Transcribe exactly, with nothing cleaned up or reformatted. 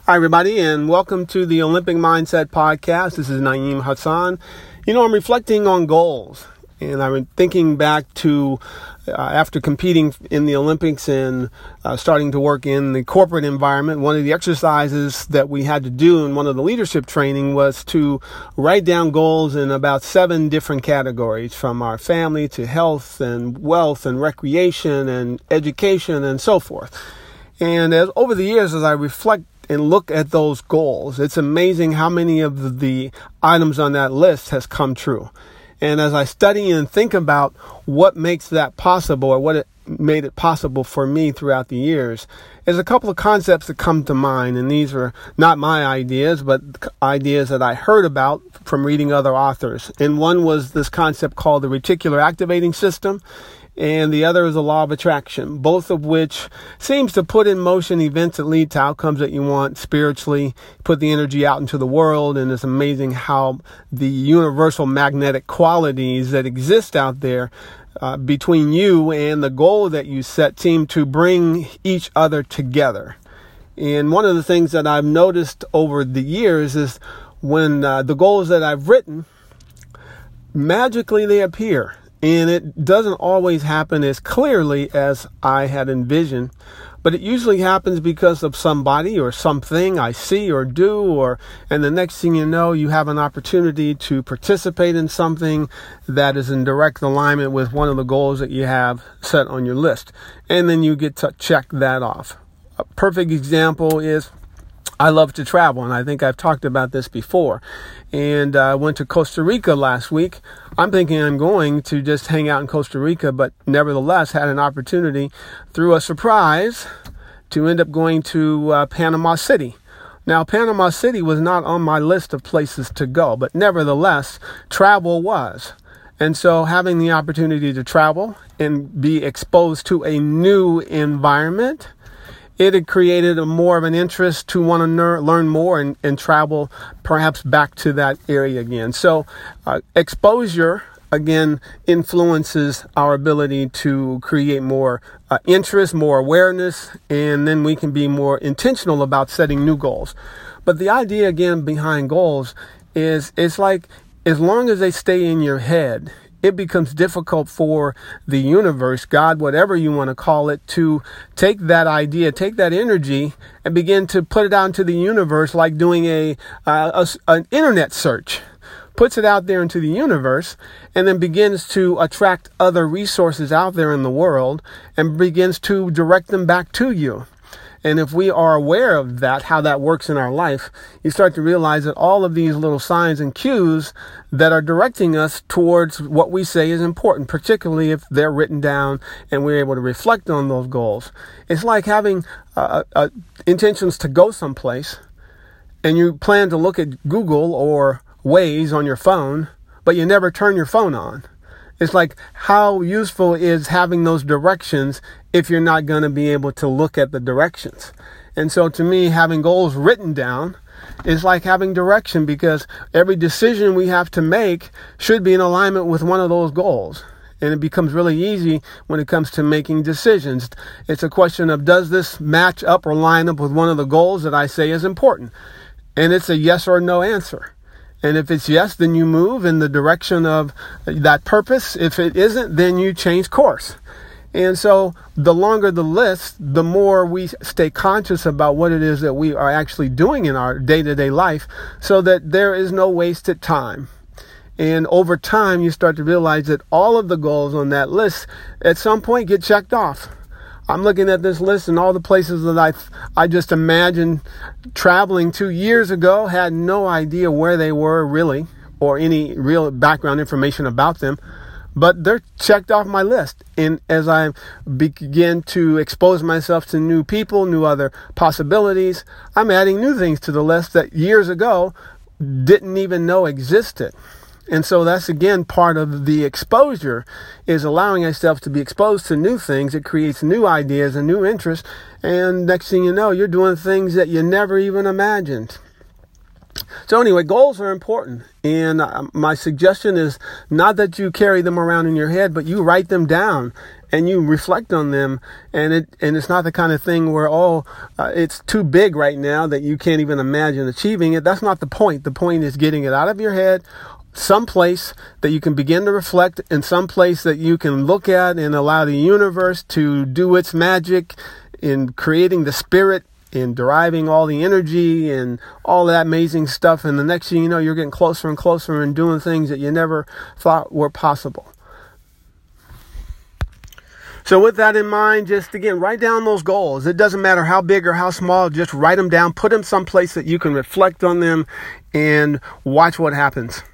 Hi, everybody, and welcome to the Olympic Mindset Podcast. This is Naeem Hassan. You know, I'm reflecting on goals, and I've been thinking back to uh, after competing in the Olympics and uh, starting to work in the corporate environment. One of the exercises that we had to do in one of the leadership training was to write down goals in about seven different categories, from our family to health and wealth and recreation and education and so forth. And as over the years, as I reflect and look at those goals, it's amazing how many of the, the items on that list has come true. And as I study and think about what makes that possible, or what it made it possible for me throughout the years, there's a couple of concepts that come to mind. And these are not my ideas, but ideas that I heard about from reading other authors. And one was this concept called the reticular activating system, and the other is the law of attraction, both of which seems to put in motion events that lead to outcomes that you want spiritually, put the energy out into the world. And it's amazing how the universal magnetic qualities that exist out there uh, between you and the goal that you set seem to bring each other together. And one of the things that I've noticed over the years is when uh, the goals that I've written, magically they appear. And it doesn't always happen as clearly as I had envisioned, but it usually happens because of somebody or something I see or do, or, and the next thing you know, you have an opportunity to participate in something that is in direct alignment with one of the goals that you have set on your list. And then you get to check that off. A perfect example is I love to travel, and I think I've talked about this before. And I uh, went to Costa Rica last week. I'm thinking I'm going to just hang out in Costa Rica, but nevertheless had an opportunity through a surprise to end up going to uh, Panama City. Now, Panama City was not on my list of places to go, but nevertheless, travel was. And so having the opportunity to travel and be exposed to a new environment, it had created a more of an interest to want to ner- learn more and, and travel perhaps back to that area again. So uh, exposure, again, influences our ability to create more uh, interest, more awareness, and then we can be more intentional about setting new goals. But the idea, again, behind goals is it's like as long as they stay in your head, it becomes difficult for the universe, God, whatever you want to call it, to take that idea, take that energy, and begin to put it out into the universe like doing a, uh, a an internet search. Puts it out there into the universe and then begins to attract other resources out there in the world and begins to direct them back to you. And if we are aware of that, how that works in our life, you start to realize that all of these little signs and cues that are directing us towards what we say is important, particularly if they're written down and we're able to reflect on those goals. It's like having uh, uh, intentions to go someplace, and you plan to look at Google or Waze on your phone, but you never turn your phone on. It's like, how useful is having those directions if you're not going to be able to look at the directions? And so to me, having goals written down is like having direction, because every decision we have to make should be in alignment with one of those goals. And it becomes really easy when it comes to making decisions. It's a question of, does this match up or line up with one of the goals that I say is important? And it's a yes or no answer. And if it's yes, then you move in the direction of that purpose. If it isn't, then you change course. And so the longer the list, the more we stay conscious about what it is that we are actually doing in our day-to-day life, so that there is no wasted time. And over time, you start to realize that all of the goals on that list at some point get checked off. I'm looking at this list and all the places that I I just imagined traveling to years ago, had no idea where they were really, or any real background information about them, but they're checked off my list. And as I begin to expose myself to new people, new other possibilities, I'm adding new things to the list that years ago didn't even know existed. And so that's, again, part of the exposure, is allowing ourselves to be exposed to new things. It creates new ideas and new interests. And next thing you know, you're doing things that you never even imagined. So anyway, goals are important. And uh, my suggestion is not that you carry them around in your head, but you write them down and you reflect on them, and it and it's not the kind of thing where, oh, uh, it's too big right now that you can't even imagine achieving it. That's not the point. The point is getting it out of your head, someplace that you can begin to reflect, and someplace that you can look at and allow the universe to do its magic in creating the spirit, in deriving all the energy and all that amazing stuff. And the next thing you know, you're getting closer and closer and doing things that you never thought were possible. So with that in mind, just again, write down those goals. It doesn't matter how big or how small, just write them down, put them someplace that you can reflect on them and watch what happens.